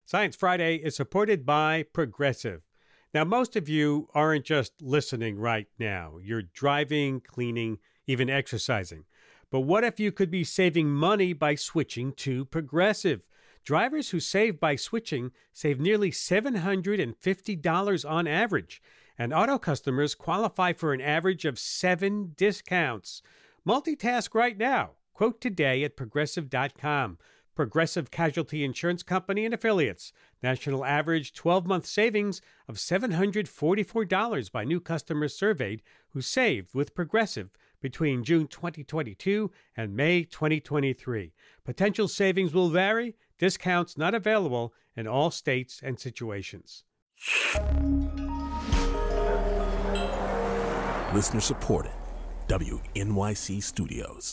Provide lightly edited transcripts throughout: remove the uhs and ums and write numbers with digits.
Science Friday is supported by Progressive. Now, most of you aren't just listening right now. You're driving, cleaning, even exercising. But what if you could be saving money by switching to Progressive? Drivers who save by switching save nearly $750 on average. And auto customers qualify for an average of 7 discounts. Multitask right now. Quote today at Progressive.com. Progressive Casualty Insurance Company and Affiliates. National average 12-month savings of $744 by new customers surveyed who saved with Progressive between June 2022 and May 2023. Potential savings will vary. Discounts not available in all states and situations. Listener supported. WNYC Studios.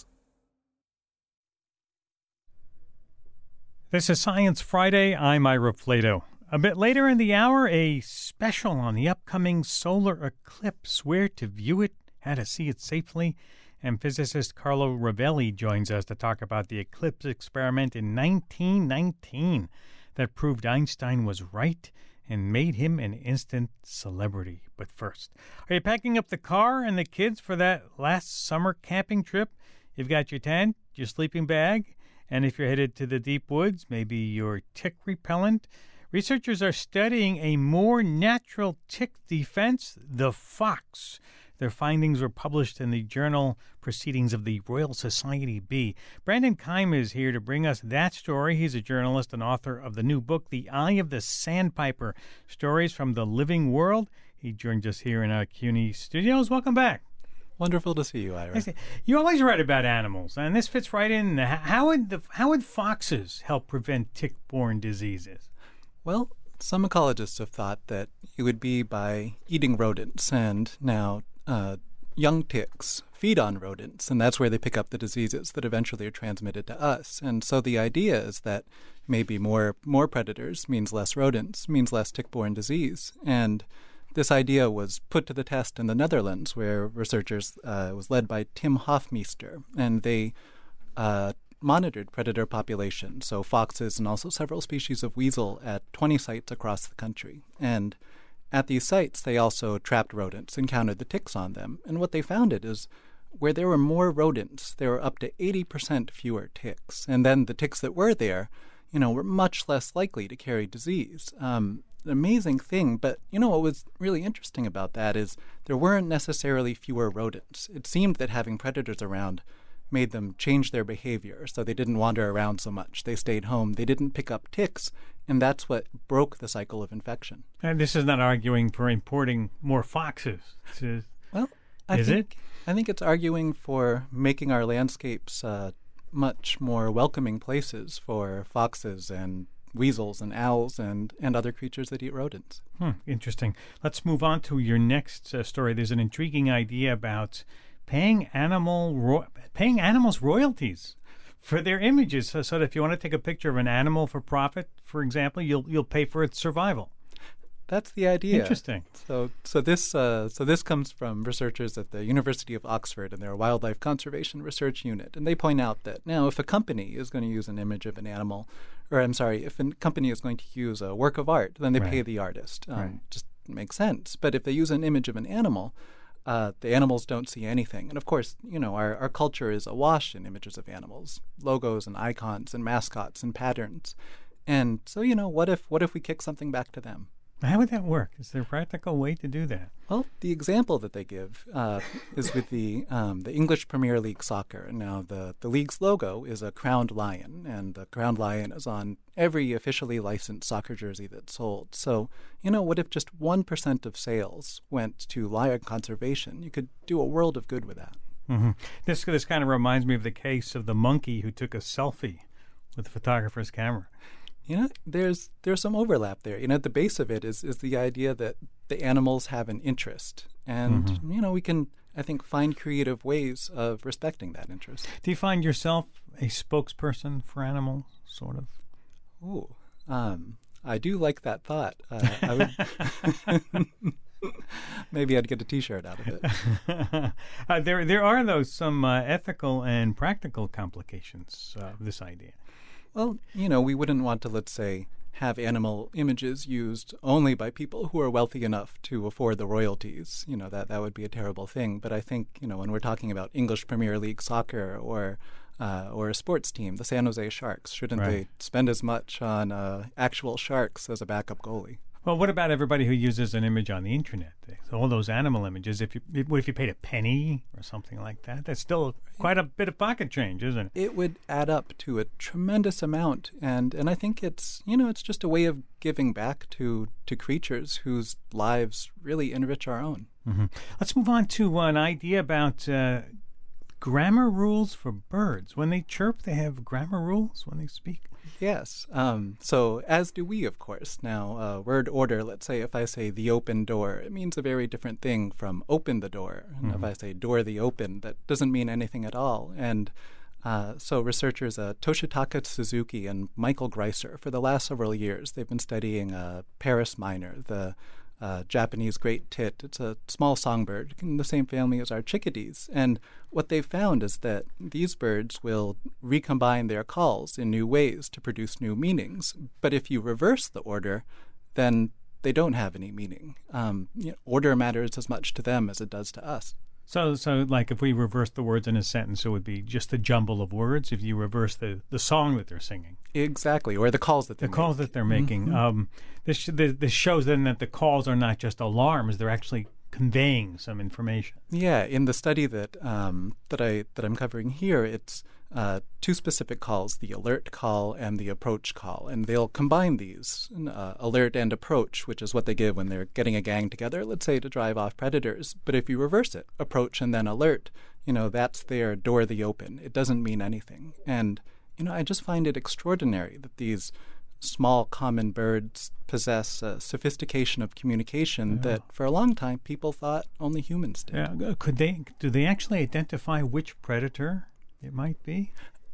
This is Science Friday. I'm Ira Flato. A bit later in the hour, a special on the upcoming solar eclipse, where to view it, how to see it safely, and physicist Carlo Rovelli joins us to talk about the eclipse experiment in 1919 that proved Einstein was right and made him an instant celebrity. But first, are you packing up the car and the kids for that last summer camping trip? You've got your tent, your sleeping bag, and if you're headed to the deep woods, maybe your tick repellent. Researchers are studying a more natural tick defense, the fox. Their findings were published in the journal Proceedings of the Royal Society B. Brandon Keim is here to bring us that story. He's a journalist and author of the new book, The Eye of the Sandpiper, Stories from the Living World. He joins us here in our CUNY studios. Welcome back. Wonderful to see you, Ira. You always write about animals, and this fits right in. How would foxes help prevent tick-borne diseases? Well, some ecologists have thought that it would be by eating rodents, and now young ticks feed on rodents, and that's where they pick up the diseases that eventually are transmitted to us. And so the idea is that maybe more predators means less rodents, means less tick-borne disease. And this idea was put to the test in the Netherlands, where researchers was led by Tim Hofmeester, and they monitored predator populations, so foxes and also several species of weasel at 20 sites across the country. And at these sites, they also trapped rodents and counted the ticks on them. And what they found is where there were more rodents, there were up to 80% fewer ticks. And then the ticks that were there, were much less likely to carry disease. An amazing thing, but what was really interesting about that is there weren't necessarily fewer rodents. It seemed that having predators around made them change their behavior, so they didn't wander around so much. They stayed home. They didn't pick up ticks, and that's what broke the cycle of infection. And this is not arguing for importing more foxes. Well, I think it's arguing for making our landscapes much more welcoming places for foxes and weasels and owls and other creatures that eat rodents. Interesting. Let's move on to your next story. There's an intriguing idea about paying animals royalties for their images. So that if you want to take a picture of an animal for profit, for example, you'll pay for its survival. That's the idea. Interesting. So this comes from researchers at the University of Oxford and their Wildlife Conservation Research Unit, and they point out that now if a company is going to use an image of an animal, if a company is going to use a work of art, then they pay the artist. Just makes sense. But if they use an image of an animal, the animals don't see anything. And of course, our culture is awash in images of animals, logos and icons and mascots and patterns. And so, what if we kick something back to them? How would that work? Is there a practical way to do that? Well, the example that they give is with the English Premier League soccer. Now, the league's logo is a crowned lion, and the crowned lion is on every officially licensed soccer jersey that's sold. So, what if just 1% of sales went to lion conservation? You could do a world of good with that. Mm-hmm. This kind of reminds me of the case of the monkey who took a selfie with the photographer's camera. There's some overlap there. At the base of it is the idea that the animals have an interest. And, we can, I think, find creative ways of respecting that interest. Do you find yourself a spokesperson for animals, sort of? Ooh, I do like that thought. I would maybe I'd get a T-shirt out of it. There are, though, some ethical and practical complications of this idea. Well, we wouldn't want to, let's say, have animal images used only by people who are wealthy enough to afford the royalties. That would be a terrible thing. But I think, when we're talking about English Premier League soccer or a sports team, the San Jose Sharks, shouldn't they spend as much on actual sharks as a backup goalie? Well, what about everybody who uses an image on the internet? So all those animal images, what if you paid a penny or something like that? That's still quite a bit of pocket change, isn't it? It would add up to a tremendous amount, and I think it's just a way of giving back to creatures whose lives really enrich our own. Mm-hmm. Let's move on to an idea about grammar rules for birds. When they chirp, they have grammar rules when they speak? Yes. So as do we, of course. Now, word order, let's say if I say the open door, it means a very different thing from open the door. And if I say door the open, that doesn't mean anything at all. And so researchers Toshitaka Suzuki and Michael Greiser, for the last several years, they've been studying Paris minor, the Japanese great tit. It's a small songbird in the same family as our chickadees. And what they've found is that these birds will recombine their calls in new ways to produce new meanings. But if you reverse the order, then they don't have any meaning. Order matters as much to them as it does to us. So like if we reverse the words in a sentence, it would be just a jumble of words if you reverse the song that they're singing. Exactly, or the calls that they're making. Calls that they're making. Mm-hmm. This shows then that the calls are not just alarms; they're actually conveying some information. Yeah, in the study that I'm covering here, it's two specific calls: the alert call and the approach call, and they'll combine these alert and approach, which is what they give when they're getting a gang together, let's say, to drive off predators. But if you reverse it, approach and then alert, that's their door the open. It doesn't mean anything, and I just find it extraordinary that these small common birds possess a sophistication of communication that for a long time people thought only humans did. Yeah. Do they actually identify which predator it might be?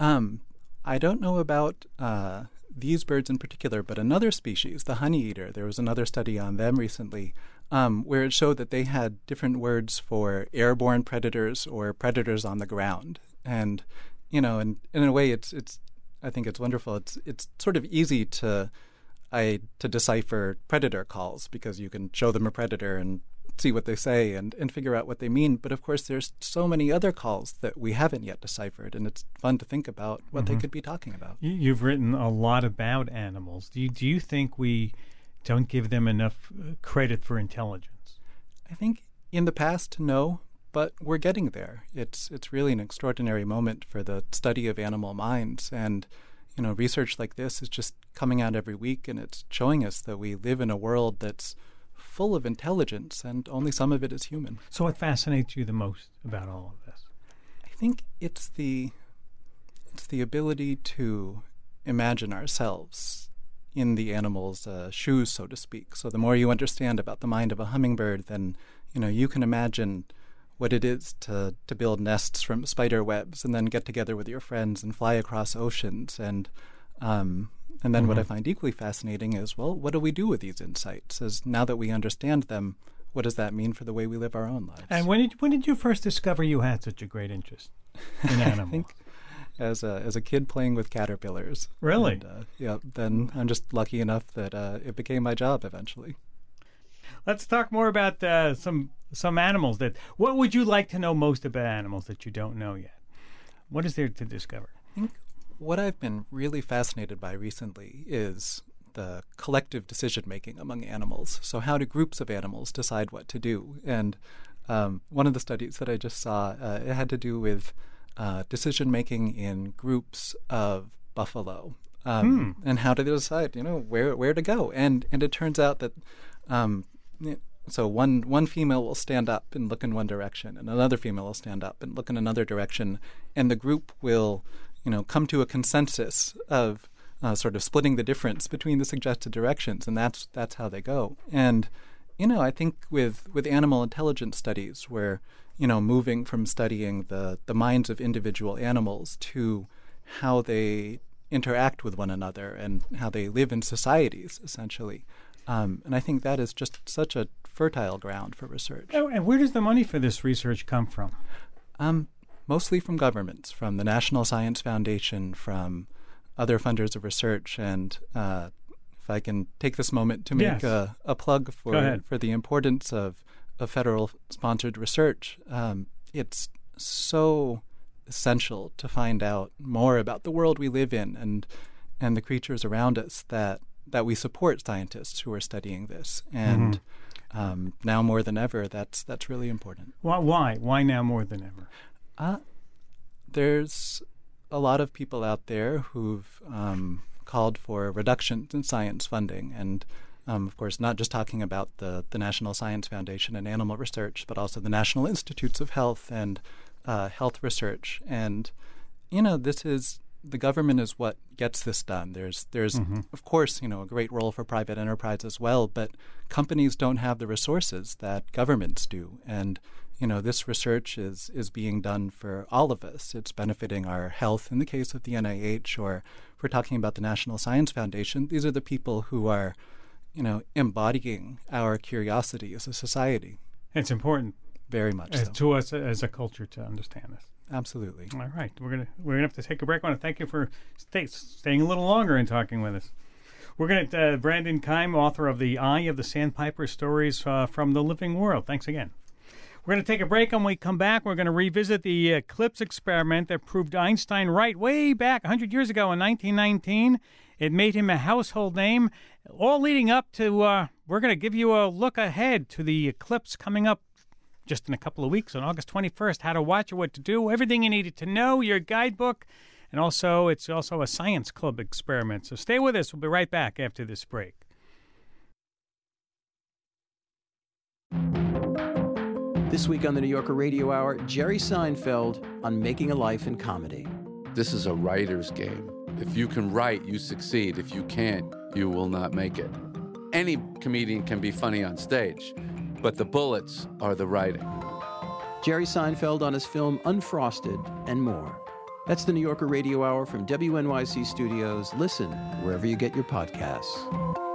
I don't know about these birds in particular, but another species, the honeyeater, there was another study on them recently where it showed that they had different words for airborne predators or predators on the ground. And and in a way, I think it's wonderful. It's sort of easy to decipher predator calls because you can show them a predator and see what they say and figure out what they mean. But of course, there's so many other calls that we haven't yet deciphered, and it's fun to think about what they could be talking about. You've written a lot about animals. Do you think we don't give them enough credit for intelligence? I think in the past, no. But we're getting there. It's really an extraordinary moment for the study of animal minds. And, research like this is just coming out every week, and it's showing us that we live in a world that's full of intelligence, and only some of it is human. So what fascinates you the most about all of this? I think it's the ability to imagine ourselves in the animal's shoes, so to speak. So the more you understand about the mind of a hummingbird, then, you can imagine what it is to build nests from spider webs and then get together with your friends and fly across oceans. And then what I find equally fascinating is, well, what do we do with these insights? As now that we understand them, what does that mean for the way we live our own lives? And when did you first discover you had such a great interest in animals? I think as a kid playing with caterpillars. Really? And, then I'm just lucky enough that it became my job eventually. Let's talk more about some animals. What would you like to know most about animals that you don't know yet? What is there to discover? I think what I've been really fascinated by recently is the collective decision-making among animals. So how do groups of animals decide what to do? And one of the studies that I just saw, it had to do with decision-making in groups of buffalo and how do they decide, where to go. And it turns out that so one female will stand up and look in one direction, and another female will stand up and look in another direction, and the group will, come to a consensus of sort of splitting the difference between the suggested directions, and that's how they go. And I think with animal intelligence studies, we're moving from studying the minds of individual animals to how they interact with one another and how they live in societies, essentially. And I think that is just such a fertile ground for research. Oh, and where does the money for this research come from? Mostly from governments, from the National Science Foundation, from other funders of research, and if I can take this moment to make a plug for the importance of federal-sponsored research. It's so essential to find out more about the world we live in and the creatures around us that we support scientists who are studying this. And now more than ever, that's really important. Why? Why now more than ever? There's a lot of people out there who've called for reductions in science funding, and of course, not just talking about the National Science Foundation and animal research, but also the National Institutes of Health and health research. And, the government is what gets this done. There's of course, a great role for private enterprise as well, but companies don't have the resources that governments do. And, this research is being done for all of us. It's benefiting our health in the case of the NIH, or if we're talking about the National Science Foundation, these are the people who are, embodying our curiosity as a society. It's important. Very much so. To us as a culture to understand this. Absolutely. All right. We're gonna have to take a break. I want to thank you for staying a little longer and talking with us. We're going to Brandon Keim, author of The Eye of the Sandpiper, Stories from the Living World. Thanks again. We're going to take a break. When we come back, we're going to revisit the eclipse experiment that proved Einstein right way back 100 years ago in 1919. It made him a household name, all leading up to, we're going to give you a look ahead to the eclipse coming up just in a couple of weeks on August 21st, how to watch it, what to do, everything you needed to know, your guidebook, and it's also a science club experiment. So stay with us. We'll be right back after this break. This week on the New Yorker Radio Hour, Jerry Seinfeld on making a life in comedy. This is a writer's game. If you can write, you succeed. If you can't, you will not make it. Any comedian can be funny on stage, but the bullets are the writing. Jerry Seinfeld on his film Unfrosted and more. That's the New Yorker Radio Hour from WNYC Studios. Listen wherever you get your podcasts.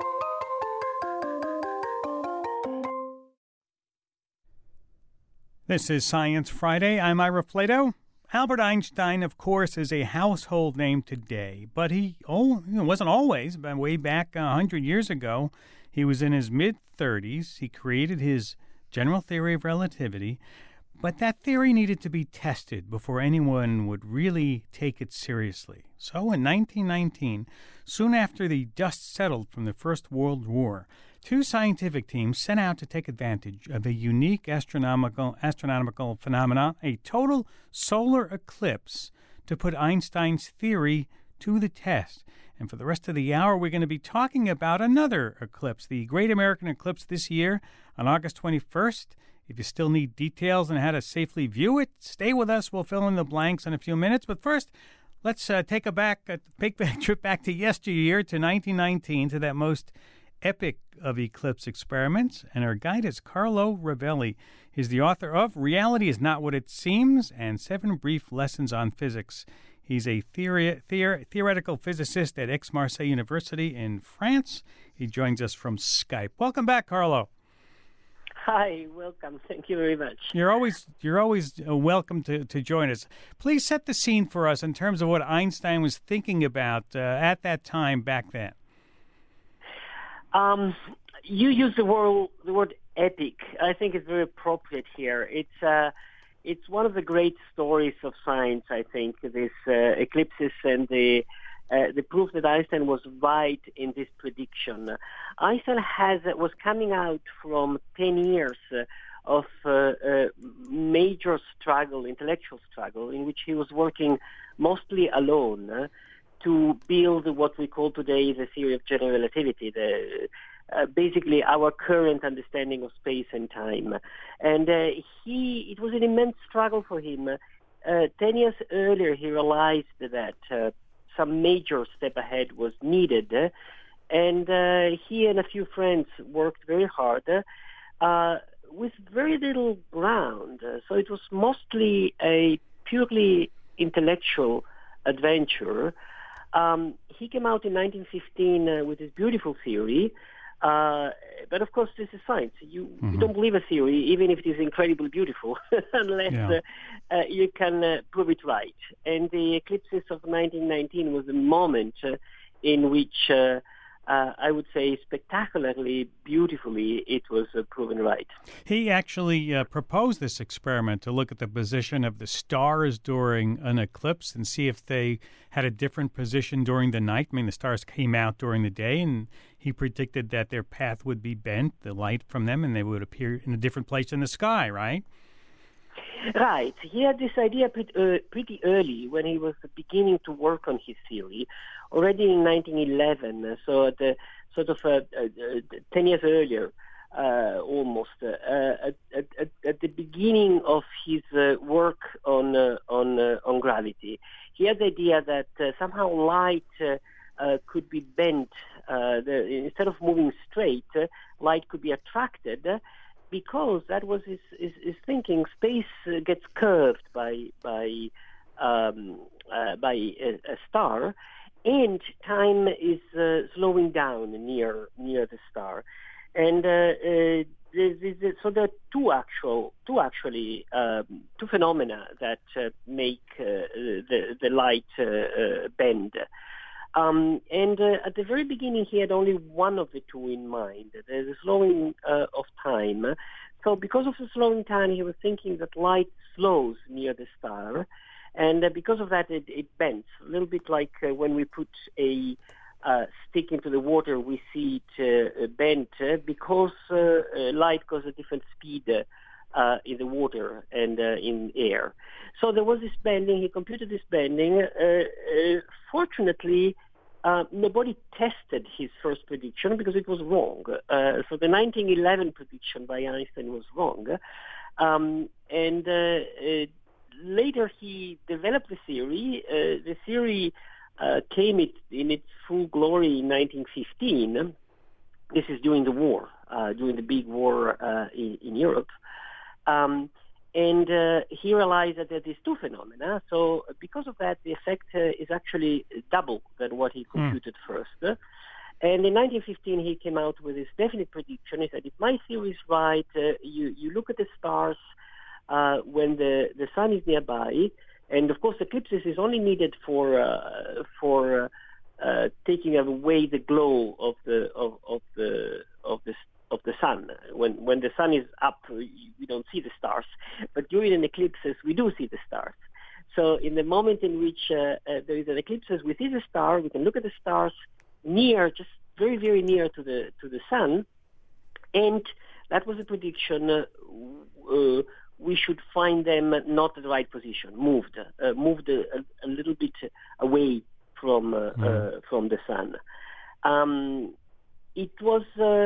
This is Science Friday. I'm Ira Flato. Albert Einstein, of course, is a household name today, but he wasn't always. But way back 100 years ago, he was in his mid-30s. He created his general theory of relativity, but that theory needed to be tested before anyone would really take it seriously. So in 1919, soon after the dust settled from the First World War, two scientific teams set out to take advantage of a unique astronomical phenomenon, a total solar eclipse, to put Einstein's theory to the test. And for the rest of the hour, we're going to be talking about another eclipse, the Great American Eclipse this year on August 21st. If you still need details on how to safely view it, stay with us. We'll fill in the blanks in a few minutes. But first, let's take a trip back to yesteryear, to 1919, to that most epic of eclipse experiments. And our guide is Carlo Rovelli. He's the author of Reality is Not What It Seems and 7 Brief Lessons on Physics. He's a theoretical physicist at Aix-Marseille University in France. He joins us from Skype. Welcome back, Carlo. Hi, welcome. Thank you very much. You're always welcome to join us. Please set the scene for us in terms of what Einstein was thinking about at that time back then. You use the word epic. I think it's very appropriate here. It's one of the great stories of science, I think, this eclipses and the proof that Einstein was right in this prediction. Einstein was coming out from 10 years of major struggle, intellectual struggle, in which he was working mostly alone to build what we call today the theory of general relativity, basically our current understanding of space and time. And it was an immense struggle for him. 10 years earlier, he realized that some major step ahead was needed, and he and a few friends worked very hard with very little ground. So it was mostly a purely intellectual adventure. He came out in 1915 with his beautiful theory, but of course this is science. You don't believe a theory, even if it is incredibly beautiful, unless you can prove it right. And the eclipses of 1919 was the moment in which I would say spectacularly, beautifully, it was proven right. He actually proposed this experiment to look at the position of the stars during an eclipse and see if they had a different position during the night. I mean, the stars came out during the day, and he predicted that their path would be bent, the light from them, and they would appear in a different place in the sky, right? Right. He had this idea pretty early when he was beginning to work on his theory, already in 1911, so at the, sort of 10 years earlier, almost, at the beginning of his work on gravity. He had the idea that somehow light could be bent. Instead of moving straight, light could be attracted, because that was his thinking. Space gets curved by a star, and time is slowing down near the star. And so there are two phenomena that make the light bend. And at the very beginning, he had only one of the two in mind, the slowing of time. So because of the slowing time, he was thinking that light slows near the star, and because of that, it bends, a little bit like when we put a stick into the water, we see it bent because light goes at different speed in the water and in air. So there was this bending. He computed this bending. Fortunately, nobody tested his first prediction because it was wrong. So the 1911 prediction by Einstein was wrong. And later he developed the theory. The theory came in its full glory in 1915. This is during the war, during the big war in Europe. And he realized that there are these two phenomena. So because of that, the effect is actually double than what he computed first. And in 1915, he came out with this definite prediction. He said, if my theory is right, you look at the stars when the sun is nearby. And of course, eclipses is only needed for taking away the glow of the sun. When the sun is up, we don't see the stars. But during an eclipse, we do see the stars. So in the moment in which there is an eclipse, we see the star. We can look at the stars near, just very, very near to the sun. And that was a prediction. We should find them not at the right position, moved a little bit away from the sun. It was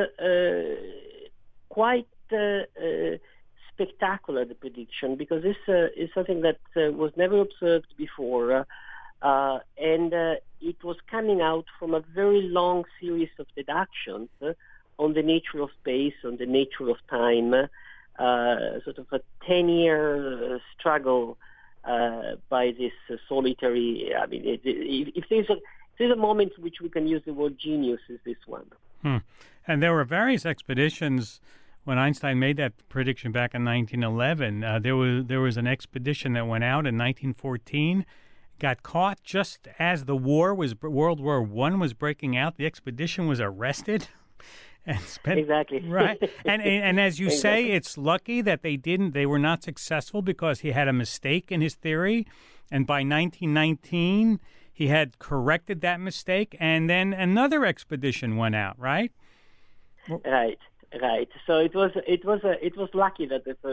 quite spectacular, the prediction, because this is something that was never observed before, and it was coming out from a very long series of deductions on the nature of space, on the nature of time, sort of a 10-year struggle by this solitary. I mean, if there's a moment in which we can use the word genius, is this one. And there were various expeditions when Einstein made that prediction back in 1911. There was an expedition that went out in 1914, got caught just as the World War I was breaking out. The expedition was arrested. And spent, exactly. Right. And as you say, it's lucky that they were not successful because he had a mistake in his theory. And by 1919, he had corrected that mistake. And then another expedition went out, right? Right. So it was lucky that the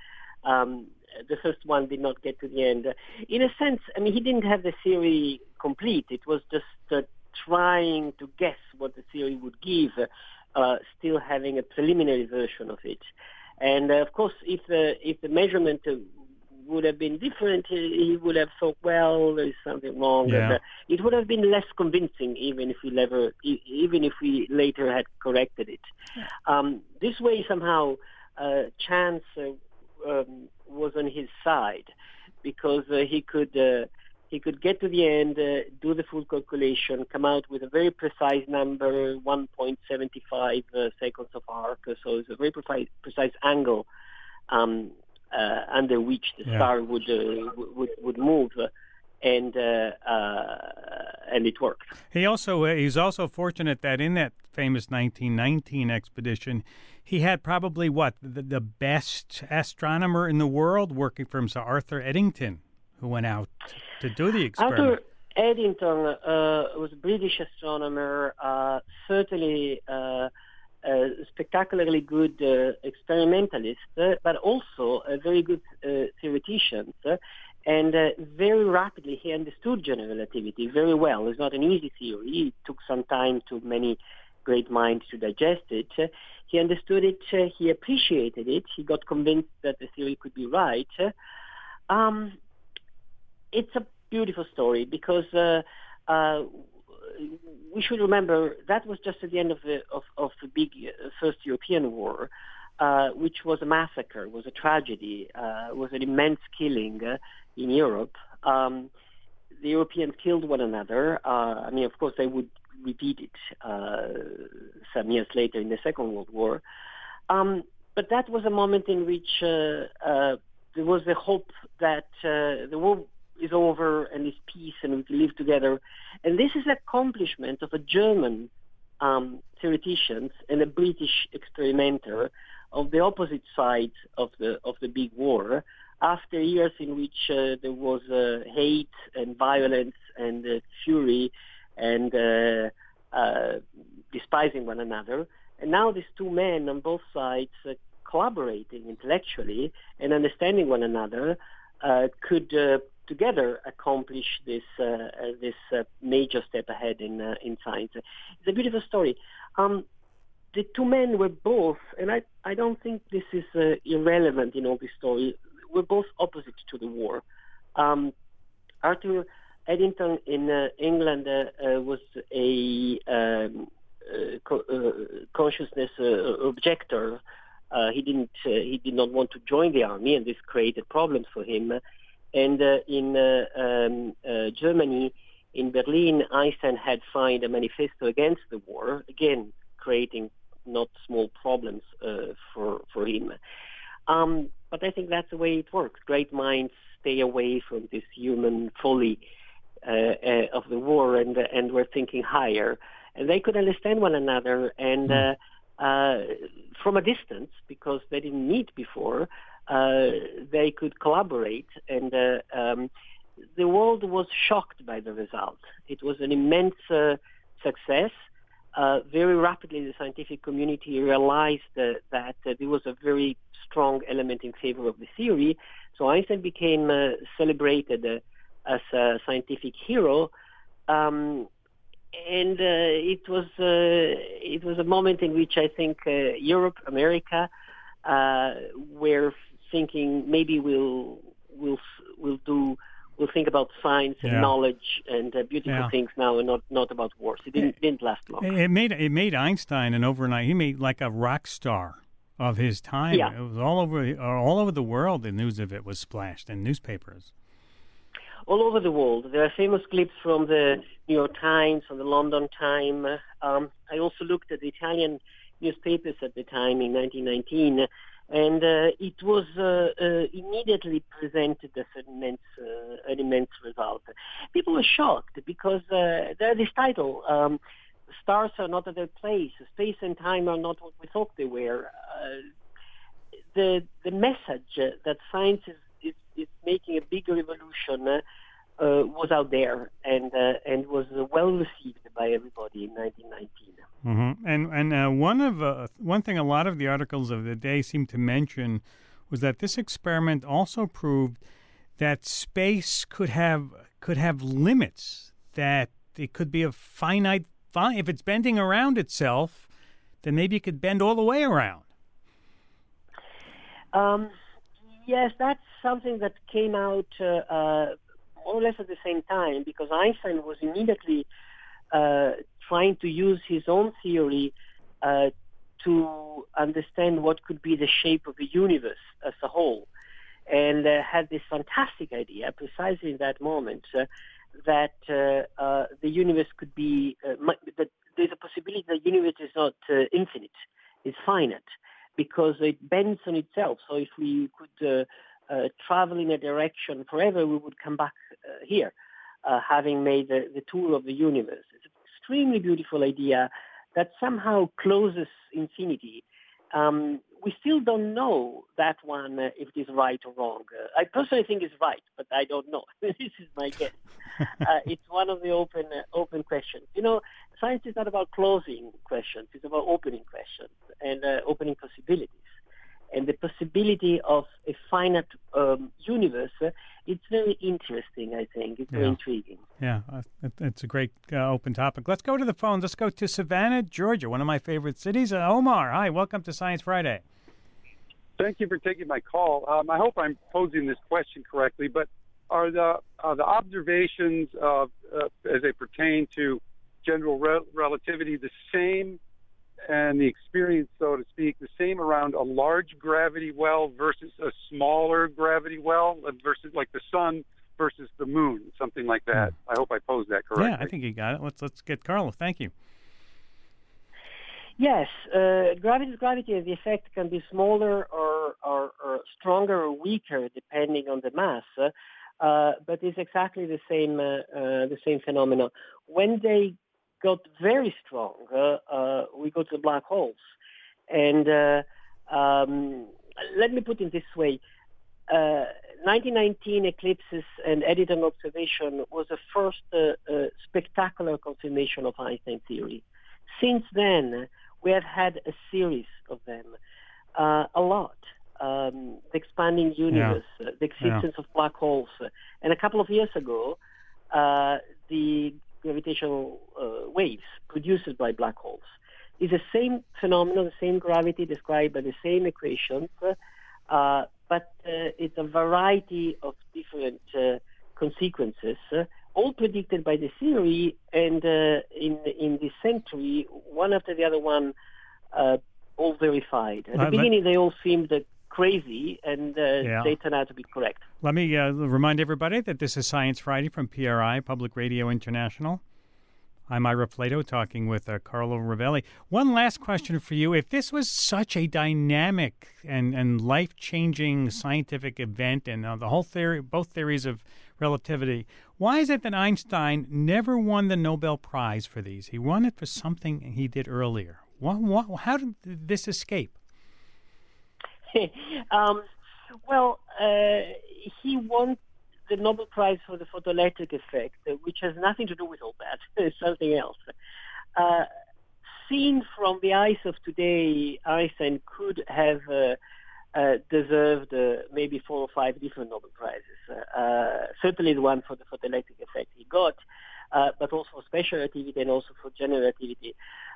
first one did not get to the end. In a sense, I mean, he didn't have the theory complete. It was just trying to guess what the theory would give. Still having a preliminary version of it. And of course, if the measurement would have been different, he would have thought, well, there's something wrong. Yeah. And, it would have been less convincing, even if we later had corrected it. This way, somehow, chance was on his side, because he could get to the end, do the full calculation, come out with a very precise number, 1.75 seconds of arc. So it's a very precise angle under which the star would move. and it worked. He's also fortunate that in that famous 1919 expedition, he had probably the best astronomer in the world working for him, Sir Arthur Eddington, who went out to do the experiment. Arthur Eddington was a British astronomer, certainly a spectacularly good experimentalist, but also a very good theoretician. And very rapidly he understood general relativity very well. It's not an easy theory. It took some time to many great minds to digest it. He understood it. He appreciated it. He got convinced that the theory could be right. It's a beautiful story because we should remember that was just at the end of the big First European War, which was a massacre, was a tragedy, was an immense killing in Europe. The Europeans killed one another. Of course, they would repeat it some years later in the Second World War. But that was a moment in which there was the hope that the war is over and is peace and we can live together. And this is an accomplishment of a German theoretician and a British experimenter of the opposite side of the big war, after years in which there was hate and violence and fury and despising one another. And now these two men on both sides collaborating intellectually and understanding one another could together accomplish this major step ahead in science. It's a beautiful story. The two men were both, and I don't think this is irrelevant in all this story, were both opposite to the war. Arthur Eddington in England was a consciousness objector. He did not want to join the army, and this created problems for him. And in Germany, in Berlin, Einstein had signed a manifesto against the war, again creating not small problems for him. But I think that's the way it works. Great minds stay away from this human folly of the war, and were thinking higher. And they could understand one another, and from a distance, because they didn't meet before, they could collaborate. And the world was shocked by the result. It was an immense success. Very rapidly, the scientific community realized that there was a very strong element in favor of the theory. So Einstein became celebrated as a scientific hero, and it was a moment in which I think Europe, America, were thinking maybe we'll think about science and knowledge and beautiful things now, and not about wars. It didn't last long. It made Einstein an overnight. He made like a rock star of his time. Yeah. It was all over the world. The news of it was splashed in newspapers. All over the world. There are famous clips from the New York Times, from the London Times. I also looked at the Italian newspapers at the time in 1919, and it was immediately presented as an immense result. People were shocked because there's this title, stars are not at their place, space and time are not what we thought they were. The message that science is making a big revolution was out there and was well received by everybody in 1919. Mm-hmm. And one thing a lot of the articles of the day seemed to mention was that this experiment also proved that space could have limits, that it could be a finite. If it's bending around itself, then maybe it could bend all the way around. Yes, that's something that came out more or less at the same time, because Einstein was immediately trying to use his own theory to understand what could be the shape of the universe as a whole, and had this fantastic idea precisely in that moment that the universe could be, that there's a possibility that the universe is not infinite, it's finite, because it bends on itself. So if we could travel in a direction forever, we would come back here. having made the tour of the universe. It's an extremely beautiful idea that somehow closes infinity. We still don't know that one if it is right or wrong. I personally think it's right, but I don't know. This is my guess. It's one of the open questions. Science is not about closing questions. It's about opening questions and opening possibilities. And the possibility of a finite universe, it's very interesting, I think. It's very intriguing. Yeah, it's a great open topic. Let's go to the phones. Let's go to Savannah, Georgia, one of my favorite cities. Omar, hi, welcome to Science Friday. Thank you for taking my call. I hope I'm posing this question correctly, but are the observations as they pertain to general relativity the same, and the experience, so to speak, the same around a large gravity well versus a smaller gravity well, versus like the sun versus the moon, something like that? I hope I posed that correctly. Yeah, I think you got it. Let's get Carlo. Thank you. Yes, gravity is gravity. The effect can be smaller or stronger or weaker depending on the mass, but it's exactly the same phenomenon. When they got very strong, we go to black holes. And let me put it this way. 1919 eclipses and Eddington observation was the first spectacular confirmation of Einstein theory. Since then, we have had a series of them, a lot. The expanding universe, the existence of black holes. And a couple of years ago, the gravitational waves produced by black holes. It's the same phenomenon, the same gravity described by the same equations, but it's a variety of different consequences, all predicted by the theory, and in this century, one after the other one, all verified. At the beginning, they all seemed crazy, and they turn out to be correct. Let me remind everybody that this is Science Friday from PRI, Public Radio International. I'm Ira Flato talking with Carlo Rovelli. One last question for you. If this was such a dynamic and life-changing scientific event and the whole theory, both theories of relativity, why is it that Einstein never won the Nobel Prize for these? He won it for something he did earlier. How did this escape? He won the Nobel Prize for the photoelectric effect, which has nothing to do with all that. It's something else. Seen from the eyes of today, Einstein could have deserved maybe 4 or 5 different Nobel Prizes. Certainly the one for the photoelectric effect he got, but also for special relativity and also for general relativity.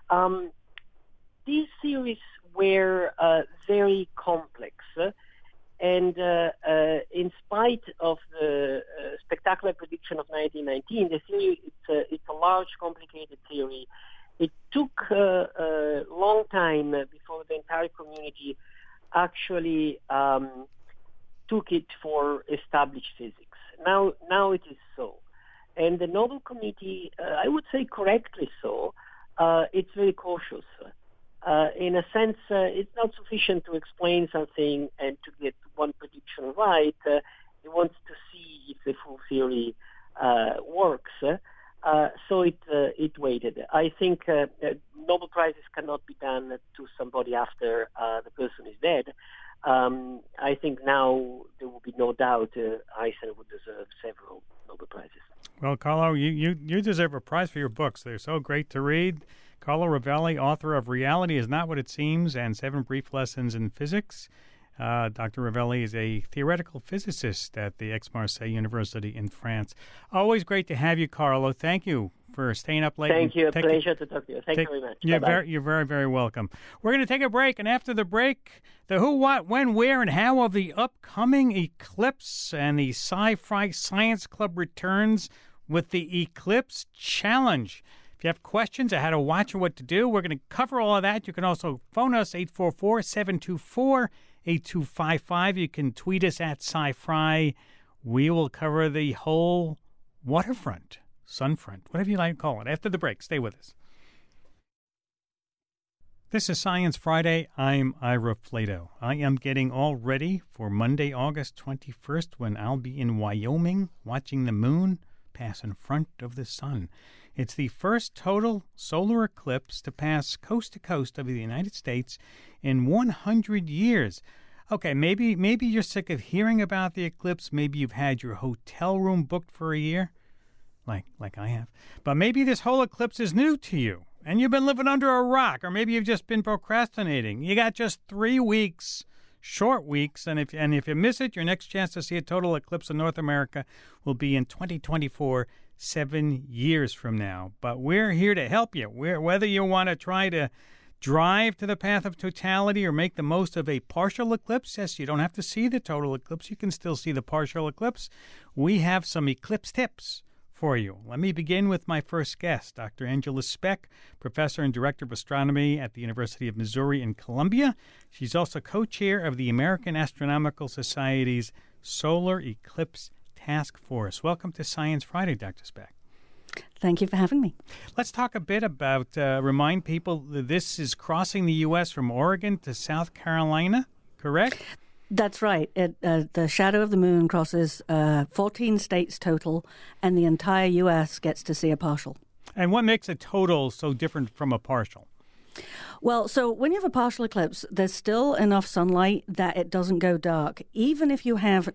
These theories were very complex, and in spite of the spectacular prediction of 1919, the theory it's a large, complicated theory. It took a long time before the entire community actually took it for established physics. Now it is so, and the Nobel Committee, I would say correctly so, it's very cautious. In a sense, it's not sufficient to explain something and to get one prediction right. It wants to see if the full theory works. So it waited. I think Nobel Prizes cannot be done to somebody after the person is dead. I think now there will be no doubt Einstein would deserve several Nobel Prizes. Well, Carlo, you deserve a prize for your books. They're so great to read. Carlo Rovelli, author of Reality is Not What It Seems and 7 Brief Lessons in Physics. Dr. Rovelli is a theoretical physicist at the Aix-Marseille University in France. Always great to have you, Carlo. Thank you for staying up late. Thank you. A pleasure to talk to you. Thank you very much. You're very, very welcome. We're going to take a break, and after the break, the who, what, when, where, and how of the upcoming eclipse, and the Sci-Fi Science Club returns with the Eclipse Challenge. If you have questions on how to watch or what to do, we're going to cover all of that. You can also phone us, 844-724-8255. You can tweet us at SciFri. We will cover the whole waterfront, sunfront, whatever you like to call it. After the break, stay with us. This is Science Friday. I'm Ira Flato. I am getting all ready for Monday, August 21st, when I'll be in Wyoming watching the moon pass in front of the sun. It's the first total solar eclipse to pass coast to coast of the United States in 100 years. Okay, maybe you're sick of hearing about the eclipse. Maybe you've had your hotel room booked for a year, like I have. But maybe this whole eclipse is new to you, and you've been living under a rock, or maybe you've just been procrastinating. You got just 3 weeks, short weeks, and if you miss it, your next chance to see a total eclipse in North America will be in 2024. 7 years from now. But we're here to help you. Whether you want to try to drive to the path of totality or make the most of a partial eclipse, yes, you don't have to see the total eclipse. You can still see the partial eclipse. We have some eclipse tips for you. Let me begin with my first guest, Dr. Angela Speck, professor and director of astronomy at the University of Missouri in Columbia. She's also co-chair of the American Astronomical Society's Solar Eclipse Task Force. Welcome to Science Friday, Dr. Speck. Thank you for having me. Let's talk a bit about, remind people that this is crossing the U.S. from Oregon to South Carolina, correct? That's right. The shadow of the moon crosses 14 states total, and the entire U.S. gets to see a partial. And what makes a total so different from a partial? Well, so when you have a partial eclipse, there's still enough sunlight that it doesn't go dark. Even if you have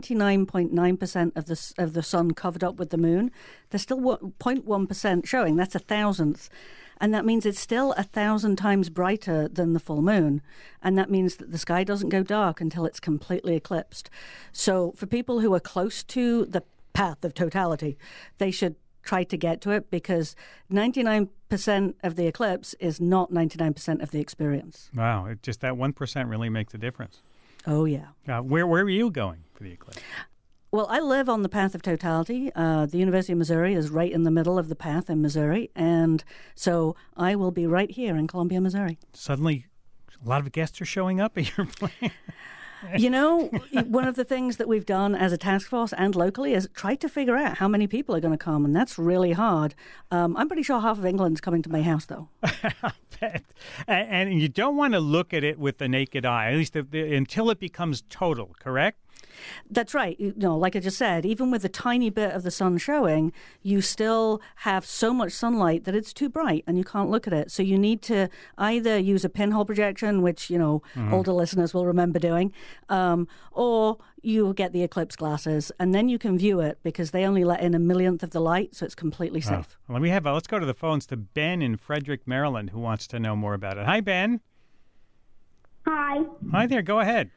99.9% of the sun covered up with the moon, there's still 0.1% showing. That's 1,000th. And that means it's still 1,000 times brighter than the full moon. And that means that the sky doesn't go dark until it's completely eclipsed. So for people who are close to the path of totality, they should try to get to it, because 99% of the eclipse is not 99% of the experience. Wow, just that 1% really makes a difference. Oh, yeah. Where are you going for the eclipse? Well, I live on the path of totality. The University of Missouri is right in the middle of the path in Missouri, and so I will be right here in Columbia, Missouri. Suddenly, a lot of guests are showing up at your place. You know, one of the things that we've done as a task force and locally is try to figure out how many people are going to come, and that's really hard. I'm pretty sure half of England's coming to my house, though. And you don't want to look at it with the naked eye, at least until it becomes total, correct? That's right. You know, like I just said, even with a tiny bit of the sun showing, you still have so much sunlight that it's too bright and you can't look at it. So you need to either use a pinhole projection, which, you know, older listeners will remember doing, or you get the eclipse glasses, and then you can view it because they only let in 1/1,000,000th of the light, so it's completely safe. Well, let's go to the phones to Ben in Frederick, Maryland, who wants to know more about it. Hi, Ben. Hi. Hi there. Go ahead.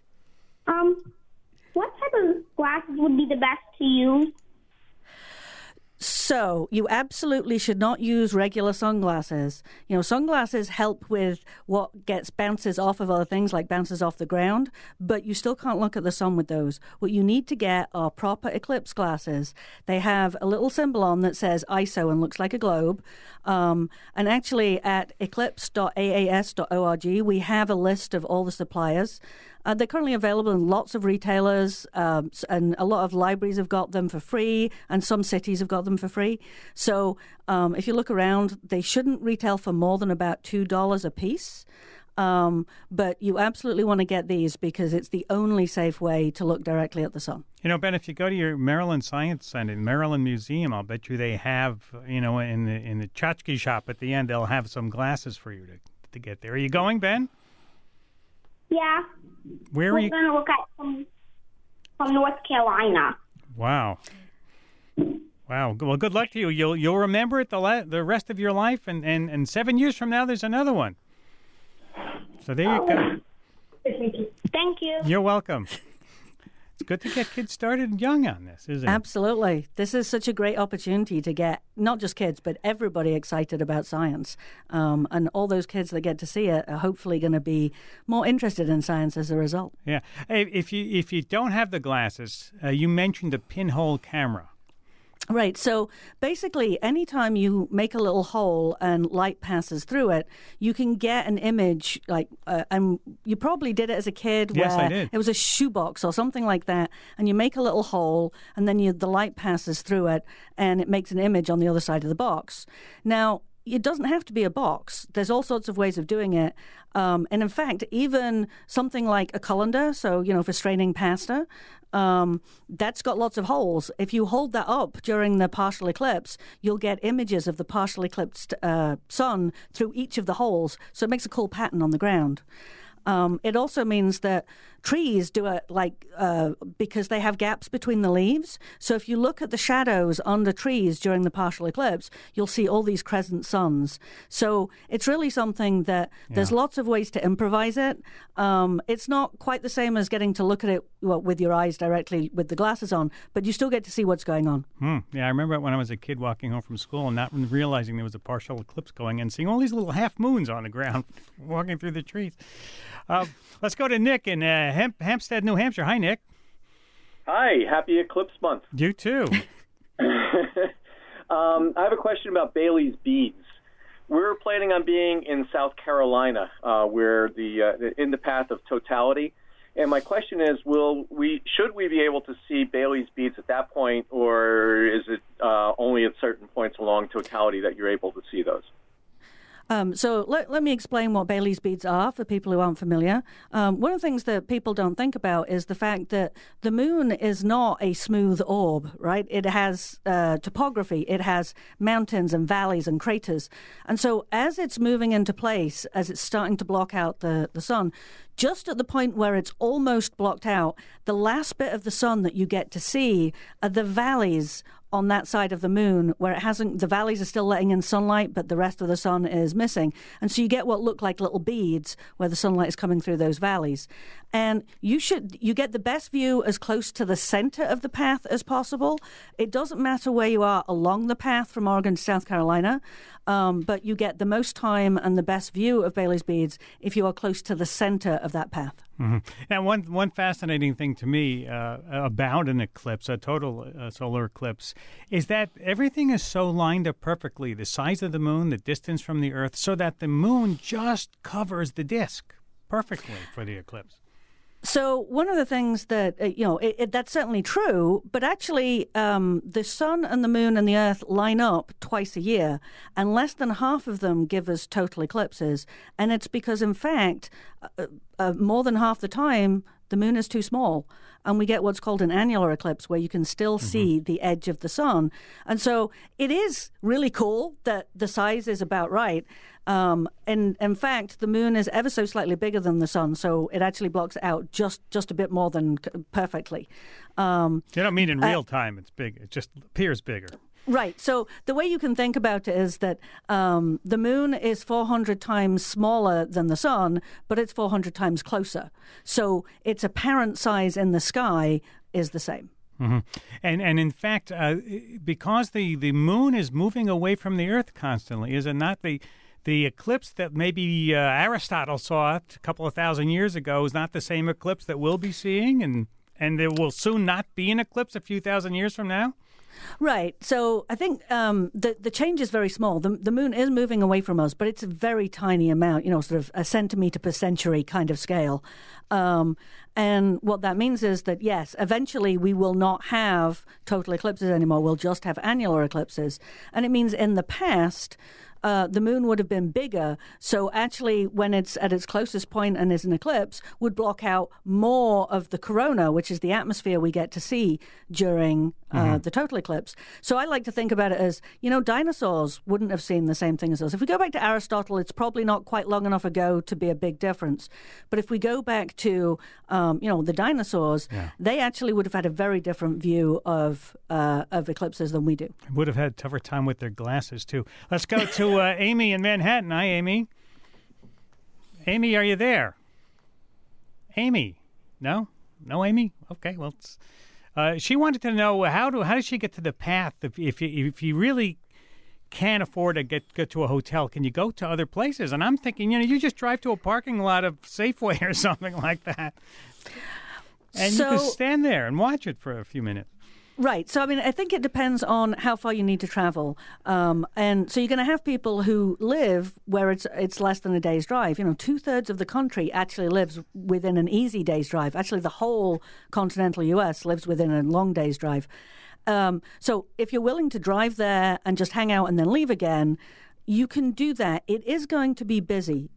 What type of glasses would be the best to use? So you absolutely should not use regular sunglasses. You know, sunglasses help with what bounces off of other things, like bounces off the ground, but you still can't look at the sun with those. What you need to get are proper eclipse glasses. They have a little symbol on that says ISO and looks like a globe. And actually at eclipse.aas.org, we have a list of all the suppliers. They're currently available in lots of retailers, and a lot of libraries have got them for free, and some cities have got them for free. So if you look around, they shouldn't retail for more than about $2 a piece. But you absolutely want to get these because it's the only safe way to look directly at the sun. You know, Ben, if you go to your Maryland Science Center, Maryland Museum, I'll bet you they have, you know, in the tchotchke shop at the end, they'll have some glasses for you to get there. Are you going, Ben? Yeah. Where are you? We're going to look at from North Carolina. Wow. Well, good luck to you. You'll remember it the rest of your life, and 7 years from now, there's another one. So there you go. Thank you. You're welcome. It's good to get kids started young on this, isn't it? Absolutely. This is such a great opportunity to get not just kids, but everybody excited about science. And all those kids that get to see it are hopefully going to be more interested in science as a result. Yeah. Hey, if you don't have the glasses, you mentioned the pinhole camera. Right. So basically, anytime you make a little hole and light passes through it, you can get an image like, and you probably did it as a kid. Yes, where I did. It was a shoebox or something like that, and you make a little hole, and then the light passes through it, and it makes an image on the other side of the box. Now, it doesn't have to be a box. There's all sorts of ways of doing it. And in fact, even something like a colander, so, for straining pasta, that's got lots of holes. If you hold that up during the partial eclipse, you'll get images of the partial eclipsed sun through each of the holes. So it makes a cool pattern on the ground. It also means that trees do it because they have gaps between the leaves. So if you look at the shadows under trees during the partial eclipse, you'll see all these crescent suns. So it's really something that there's lots of ways to improvise it. It's not quite the same as getting to look at it with your eyes directly with the glasses on, but you still get to see what's going on. Yeah, I remember when I was a kid walking home from school and not realizing there was a partial eclipse going and seeing all these little half moons on the ground walking through the trees. Let's go to Nick in Hampstead, New Hampshire. Hi, Nick. Hi. Happy Eclipse Month. You too. I have a question about Bailey's beads. We're planning on being in South Carolina, where in the path of totality. And my question is, should we be able to see Bailey's beads at that point, or is it only at certain points along totality that you're able to see those? So let me explain what Bailey's beads are for people who aren't familiar. One of the things that people don't think about is the fact that the moon is not a smooth orb, right? It has topography. It has mountains and valleys and craters. And so as it's moving into place, as it's starting to block out the sun, just at the point where it's almost blocked out, the last bit of the sun that you get to see are the valleys on that side of the moon where the valleys are still letting in sunlight, but the rest of the sun is missing. And so you get what look like little beads where the sunlight is coming through those valleys. And you get the best view as close to the center of the path as possible. It doesn't matter where you are along the path from Oregon to South Carolina, but you get the most time and the best view of Bailey's beads if you are close to the center of that path. Mm-hmm. Now, one fascinating thing to me about an eclipse, a total solar eclipse, is that everything is so lined up perfectly, the size of the moon, the distance from the Earth, so that the moon just covers the disk perfectly for the eclipse. So one of the things that, that's certainly true, but actually the sun and the moon and the Earth line up twice a year, and less than half of them give us total eclipses. And it's because, in fact, more than half the time, the moon is too small, and we get what's called an annular eclipse, where you can still see the edge of the sun. And so it is really cool that the size is about right. And in fact, the moon is ever so slightly bigger than the sun, so it actually blocks it out just a bit more than perfectly. You don't mean in real time it's big. It just appears bigger. Right. So the way you can think about it is that the moon is 400 times smaller than the sun, but it's 400 times closer. So its apparent size in the sky is the same. Mm-hmm. And in fact, because the moon is moving away from the Earth constantly, is it not the eclipse that maybe Aristotle saw a couple of thousand years ago is not the same eclipse that we'll be seeing, and there will soon not be an eclipse a few thousand years from now? Right. So I think the change is very small. The moon is moving away from us, but it's a very tiny amount, sort of a centimeter per century kind of scale. And what that means is that, yes, eventually we will not have total eclipses anymore. We'll just have annular eclipses. And it means in the past, the moon would have been bigger. So actually, when it's at its closest point and is an eclipse, would block out more of the corona, which is the atmosphere we get to see during the total eclipse. So I like to think about it as, dinosaurs wouldn't have seen the same thing as us. If we go back to Aristotle, it's probably not quite long enough ago to be a big difference. But if we go back to, the dinosaurs, they actually would have had a very different view of eclipses than we do. Would have had a tougher time with their glasses, too. Let's go to Amy in Manhattan. Hi, Amy. Amy, are you there? Amy? No, Amy? Okay, well, she wanted to know how does she get to the path if you really can't afford to get to a hotel? Can you go to other places? And I'm thinking, you just drive to a parking lot of Safeway or something like that, and you can stand there and watch it for a few minutes. Right. So, I think it depends on how far you need to travel. And so you're going to have people who live where it's less than a day's drive. 2/3 of the country actually lives within an easy day's drive. Actually, the whole continental U.S. lives within a long day's drive. So if you're willing to drive there and just hang out and then leave again, you can do that. It is going to be busy.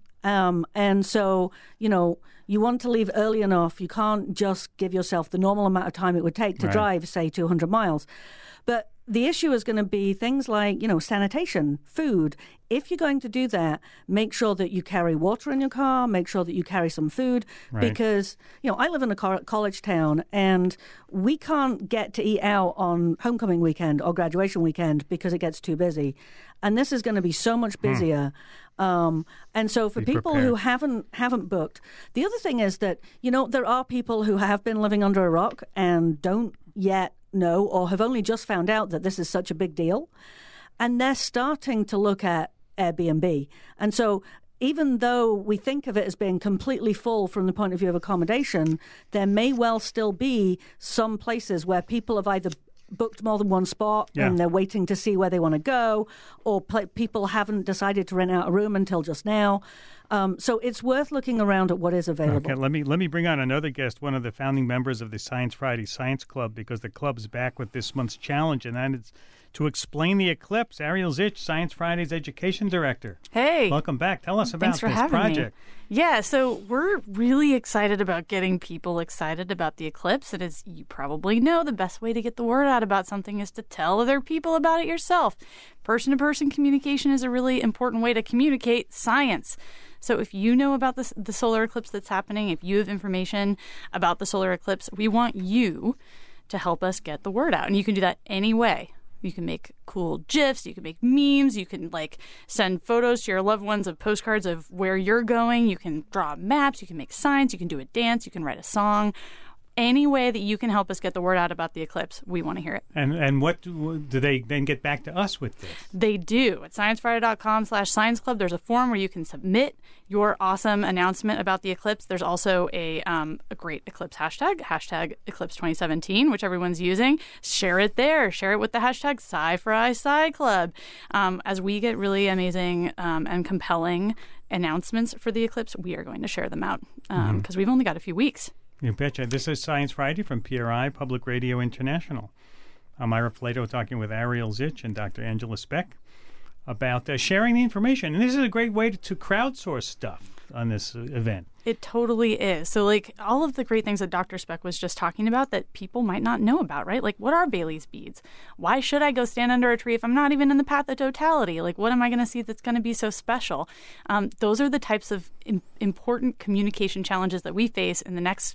And so, you want to leave early enough. You can't just give yourself the normal amount of time it would take to drive, say, 200 miles. But the issue is going to be things like, sanitation, food. If you're going to do that, make sure that you carry water in your car, make sure that you carry some food, because, I live in a college town and we can't get to eat out on homecoming weekend or graduation weekend because it gets too busy. And this is going to be so much busier. And so for people who haven't booked, the other thing is that, there are people who have been living under a rock and don't yet know or have only just found out that this is such a big deal. And they're starting to look at Airbnb. And so even though we think of it as being completely full from the point of view of accommodation, there may well still be some places where people have either booked more than one spot and they're waiting to see where they want to go, or people haven't decided to rent out a room until just now. So it's worth looking around at what is available. Okay, let me bring on another guest, one of the founding members of the Science Friday Science Club, because the club's back with this month's challenge, and that is to explain the eclipse. Ariel Zich, Science Friday's education director. Hey. Welcome back. Tell us about this project. Yeah, so we're really excited about getting people excited about the eclipse. And as you probably know, the best way to get the word out about something is to tell other people about it yourself. Person-to-person communication is a really important way to communicate science. So if you know about the solar eclipse that's happening, if you have information about the solar eclipse, we want you to help us get the word out. And you can do that any way. You can make cool GIFs, you can make memes, you can send photos to your loved ones of postcards of where you're going, you can draw maps, you can make signs, you can do a dance, you can write a song. Any way that you can help us get the word out about the eclipse, we want to hear it. And what do they then get back to us with this? They do. At sciencefriday.com/science club, there's a form where you can submit your awesome announcement about the eclipse. There's also a great eclipse hashtag Eclipse 2017, which everyone's using. Share it there. Share it with the hashtag SciFriSciClub. As we get really amazing and compelling announcements for the eclipse, we are going to share them out because we've only got a few weeks. You betcha. This is Science Friday from PRI, Public Radio International. I'm Ira Flato talking with Ariel Zich and Dr. Angela Speck about sharing the information. And this is a great way to crowdsource stuff on this event. It totally is. So, all of the great things that Dr. Speck was just talking about that people might not know about, right? What are Bailey's beads? Why should I go stand under a tree if I'm not even in the path of totality? What am I going to see that's going to be so special? Those are the types of important communication challenges that we face in the next,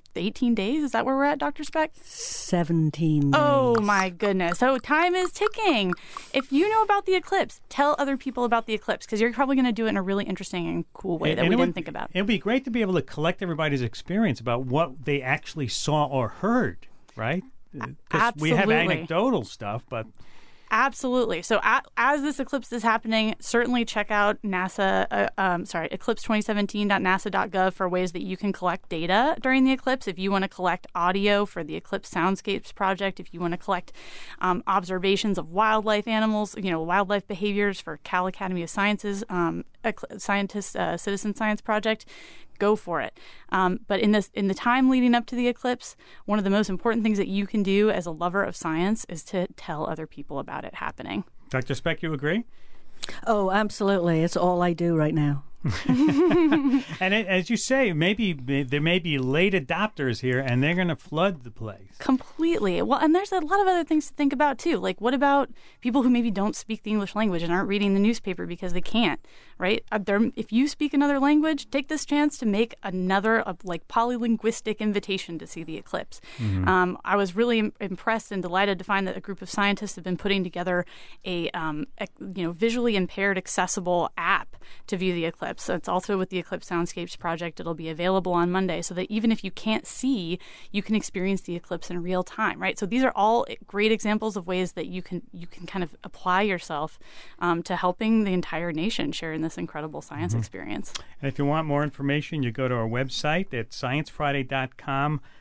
18 days? Is that where we're at, Dr. Speck? 17 days. Oh, my goodness. So time is ticking. If you know about the eclipse, tell other people about the eclipse, because you're probably going to do it in a really interesting and cool way that we didn't think about. It would be great to be able to collect everybody's experience about what they actually saw or heard, right? Because we have anecdotal stuff, but... Absolutely. So as this eclipse is happening, certainly check out eclipse2017.nasa.gov for ways that you can collect data during the eclipse. If you want to collect audio for the Eclipse Soundscapes Project, if you want to collect observations of wildlife animals, wildlife behaviors for Cal Academy of Sciences, Citizen Science Project, go for it. But in the time leading up to the eclipse, one of the most important things that you can do as a lover of science is to tell other people about it happening. Dr. Speck, you agree? Oh, absolutely. It's all I do right now. And as you say, maybe there may be late adopters here, and they're going to flood the place. Completely. Well, and there's a lot of other things to think about, too. What about people who maybe don't speak the English language and aren't reading the newspaper because they can't, right? If you speak another language, take this chance to make another polylinguistic invitation to see the eclipse. Mm-hmm. I was really impressed and delighted to find that a group of scientists have been putting together a visually impaired accessible app to view the eclipse. So it's also with the Eclipse Soundscapes Project. It'll be available on Monday so that even if you can't see, you can experience the eclipse in real time, right? So these are all great examples of ways that you can kind of apply yourself to helping the entire nation share in this incredible science experience. And if you want more information, you go to our website at sciencefriday.com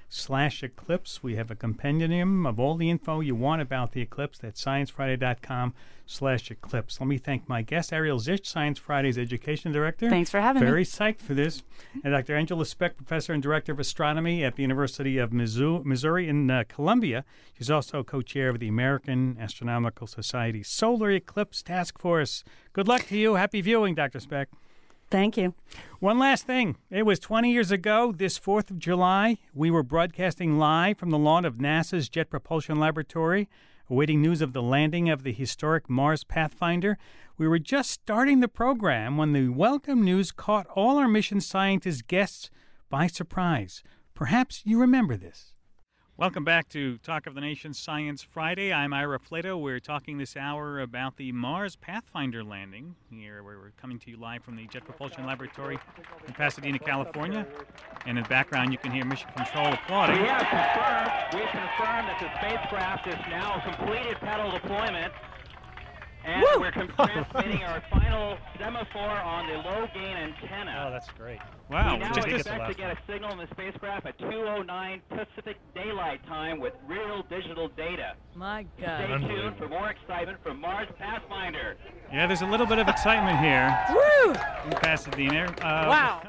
sciencefriday.com/eclipse. We have a compendium of all the info you want about the eclipse. That's sciencefriday.com/eclipse. Let me thank my guest, Ariel Zisch, Science Friday's Education Director. Thanks for having me. Very psyched for this. And Dr. Angela Speck, Professor and Director of Astronomy at the University of Missouri in Columbia. She's also co-chair of the American Astronomical Society Solar Eclipse Task Force. Good luck to you. Happy viewing, Dr. Speck. Thank you. One last thing. It was 20 years ago, this 4th of July. We were broadcasting live from the lawn of NASA's Jet Propulsion Laboratory, awaiting news of the landing of the historic Mars Pathfinder. We were just starting the program when the welcome news caught all our mission scientist guests by surprise. Perhaps you remember this. Welcome back to Talk of the Nation Science Friday. I'm Ira Flato. We're talking this hour about the Mars Pathfinder landing. Here we're coming to you live from the Jet Propulsion Laboratory in Pasadena, California. And in the background you can hear Mission Control applauding. We have confirmed that the spacecraft is now completed pedal deployment. And we're transmitting our final semaphore on the low-gain antenna. Oh, that's great. Wow. We now expect to get a signal in the spacecraft at 2:09 Pacific Daylight Time with real digital data. My God. Stay tuned for more excitement from Mars Pathfinder. Yeah, there's a little bit of excitement here in Pasadena. Wow.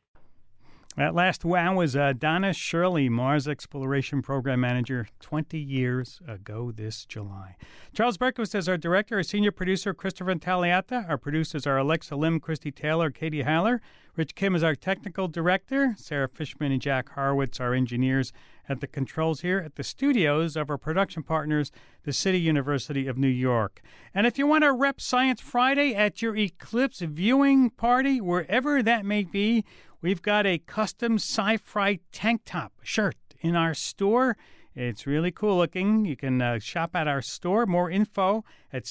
That last wow was Donna Shirley, Mars Exploration Program Manager, 20 years ago this July. Charles Berquist is our director. Our senior producer, Christopher Intagliata. Our producers are Alexa Lim, Christy Taylor, Katie Haller. Rich Kim is our technical director. Sarah Fishman and Jack Horowitz are engineers at the controls here at the studios of our production partners, the City University of New York. And if you want to rep Science Friday at your eclipse viewing party, wherever that may be, we've got a custom Sci-Fri tank top shirt in our store. It's really cool looking. You can shop at our store. More info at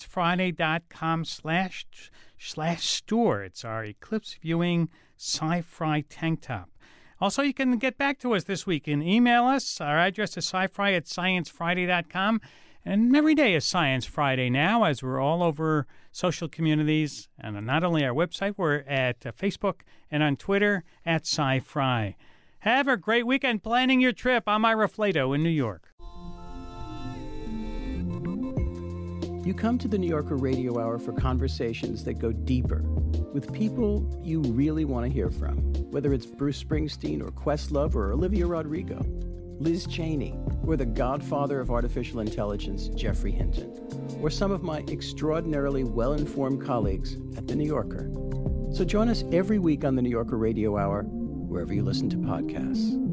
sciencefriday.com/store. It's our eclipse viewing Sci-Fri tank top. Also, you can get back to us this week and email us. Our address is scifri@sciencefriday.com. And every day is Science Friday now, as we're all over social communities. And not only our website, we're at Facebook and on Twitter at SciFri. Have a great weekend planning your trip. I'm Ira Flato in New York. You come to the New Yorker Radio Hour for conversations that go deeper with people you really want to hear from, whether it's Bruce Springsteen or Questlove or Olivia Rodrigo, Liz Cheney, or the godfather of artificial intelligence, Geoffrey Hinton, or some of my extraordinarily well-informed colleagues at The New Yorker. So join us every week on the New Yorker Radio Hour, wherever you listen to podcasts.